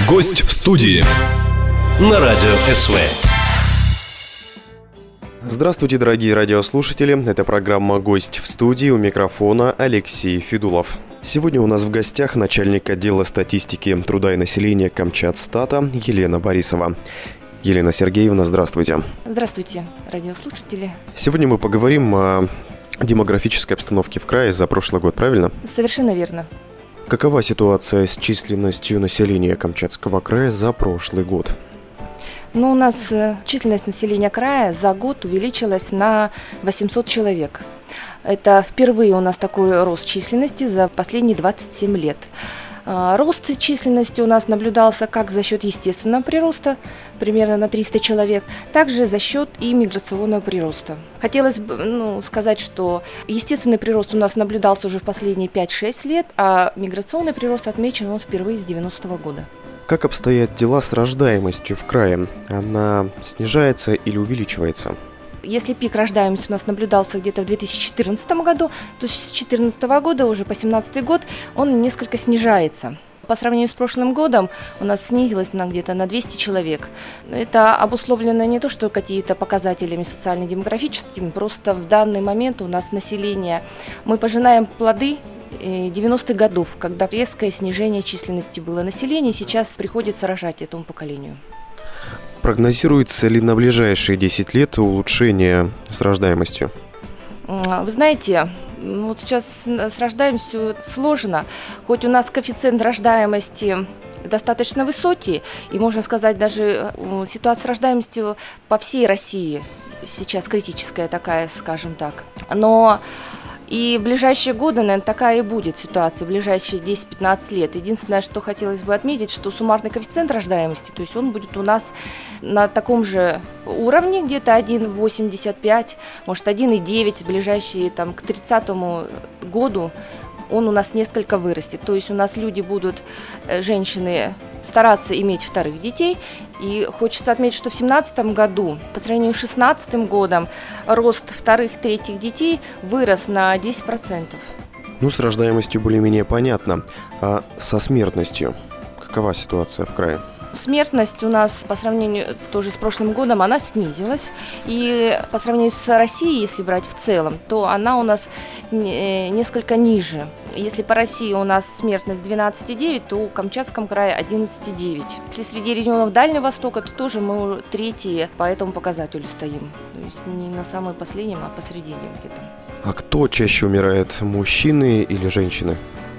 Гость в студии на радио СВ. Здравствуйте, дорогие радиослушатели. Это программа «Гость в студии», у микрофона Алексей Федулов. Сегодня у нас в гостях начальник отдела статистики труда и населения Камчатстата Елена Борисова. Елена Сергеевна, здравствуйте. Здравствуйте, радиослушатели. Сегодня мы поговорим о демографической обстановке в крае за прошлый год, правильно? Совершенно верно. Какова ситуация с численностью населения Камчатского края за прошлый год? У нас численность населения края за год увеличилась на 800 человек. Это впервые у нас такой рост численности за последние 27 лет. Рост численности у нас наблюдался как за счет естественного прироста, примерно на 300 человек, также за счет и миграционного прироста. Хотелось бы сказать, что естественный прирост у нас наблюдался уже в последние 5-6 лет, а миграционный прирост отмечен он впервые с 90-го года. Как обстоят дела с рождаемостью в крае? Она снижается или увеличивается? Если пик рождаемости у нас наблюдался где-то в 2014 году, то с 2014 года уже по 2017 год он несколько снижается. По сравнению с прошлым годом у нас снизилось где-то на 200 человек. Это обусловлено не то, что какие-то показателями социально-демографическими, просто в данный момент у нас население, мы пожинаем плоды 90-х годов, когда резкое снижение численности было населения, сейчас приходится рожать этому поколению. Прогнозируется ли на ближайшие 10 лет улучшение с рождаемостью? Вы знаете, вот сейчас с рождаемостью сложно. Хоть у нас коэффициент рождаемости достаточно высокий, и можно сказать, даже ситуация с рождаемостью по всей России сейчас критическая такая, скажем так. Но и в ближайшие годы, наверное, такая и будет ситуация, в ближайшие 10-15 лет. Единственное, что хотелось бы отметить, что суммарный коэффициент рождаемости, то есть он будет у нас на таком же уровне, где-то 1,85, может 1,9, в ближайшие к 30-му году он у нас несколько вырастет. То есть у нас люди будут, женщины, стараться иметь вторых детей. И хочется отметить, что в 2017 году, по сравнению с 2016 годом, рост вторых, третьих детей вырос на 10%. С рождаемостью более-менее понятно. А со смертностью какова ситуация в крае? Смертность у нас по сравнению тоже с прошлым годом, она снизилась. И по сравнению с Россией, если брать в целом, то она у нас несколько ниже. Если по России у нас смертность 12,9, то в Камчатском крае 11,9. Если среди регионов Дальнего Востока, то тоже мы третьи по этому показателю стоим. То есть не на самом последнем, а посередине где-то. А кто чаще умирает, мужчины или женщины?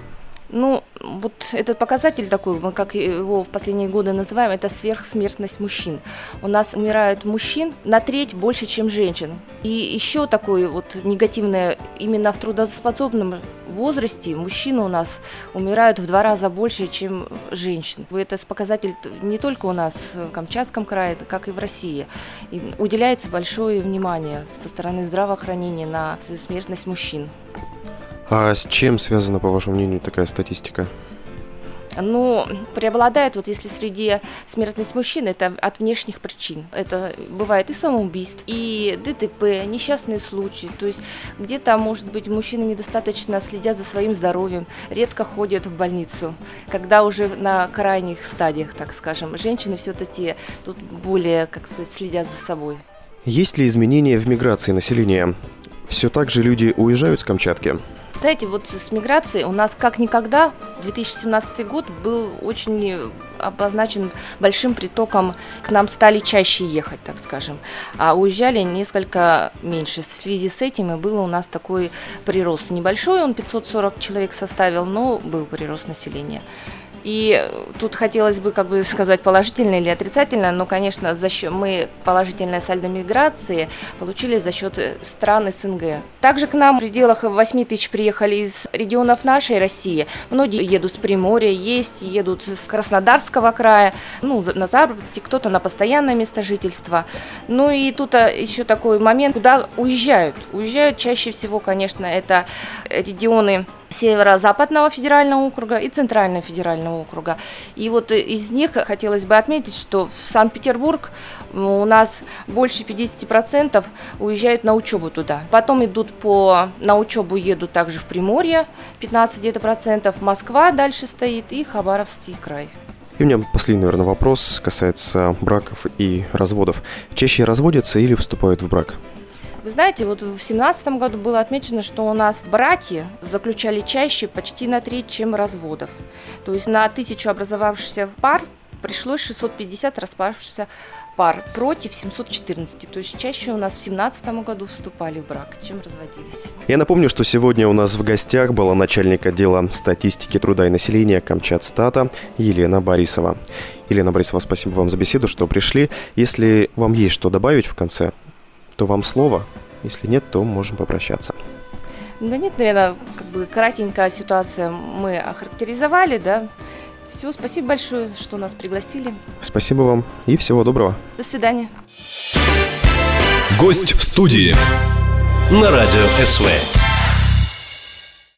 Вот этот показатель такой, мы как его в последние годы называем, это сверхсмертность мужчин. У нас умирают мужчин на треть больше, чем женщин. И еще такое негативное, именно в трудоспособном возрасте мужчины у нас умирают в 2 раза больше, чем женщин. Это показатель не только у нас в Камчатском крае, как и в России. И уделяется большое внимание со стороны здравоохранения на смертность мужчин. А с чем связана, по вашему мнению, такая статистика? Преобладает, если среди смертность мужчин, это от внешних причин. Это бывает и самоубийств, и ДТП, несчастные случаи. То есть где-то, может быть, мужчины недостаточно следят за своим здоровьем, редко ходят в больницу, когда уже на крайних стадиях, так скажем. Женщины все-таки тут более, следят за собой. Есть ли изменения в миграции населения? Все так же люди уезжают с Камчатки? Знаете, с миграцией у нас как никогда 2017 год был очень обозначен большим притоком, к нам стали чаще ехать, так скажем, а уезжали несколько меньше. В связи с этим и был у нас такой прирост. Небольшой он, 540 человек составил, но был прирост населения. И тут хотелось бы сказать положительно или отрицательно, но, конечно, мы положительное сальдо миграции получили за счет стран СНГ. Также к нам в пределах 8 тысяч приехали из регионов нашей России. Многие едут с Приморья, едут с Краснодарского края, на заработки, кто-то на постоянное место жительства. И тут еще такой момент, куда уезжают. Уезжают чаще всего, конечно, это регионы Северо-Западного федерального округа и Центрального федерального округа. И из них хотелось бы отметить, что в Санкт-Петербург у нас больше 50% уезжают на учебу туда. Потом на учебу едут также в Приморье, 15 где-то процентов, Москва дальше стоит и Хабаровский край. И у меня последний, наверное, вопрос касается браков и разводов. Чаще разводятся или вступают в брак? Вы знаете, вот в 2017 году было отмечено, что у нас браки заключали чаще почти на треть, чем разводов. То есть на 1000 образовавшихся пар пришлось 650 распавшихся пар против 714. То есть чаще у нас в 2017 году вступали в брак, чем разводились. Я напомню, что сегодня у нас в гостях была начальник отдела статистики труда и населения Камчатстата Елена Борисова. Елена Борисова, спасибо вам за беседу, что пришли. Если вам есть что добавить в конце, то вам слово. Если нет, то можем попрощаться. Да нет, наверное, кратенькая ситуация мы охарактеризовали, да. Все, спасибо большое, что нас пригласили. Спасибо вам и всего доброго. До свидания. Гость в студии. На радио СВ.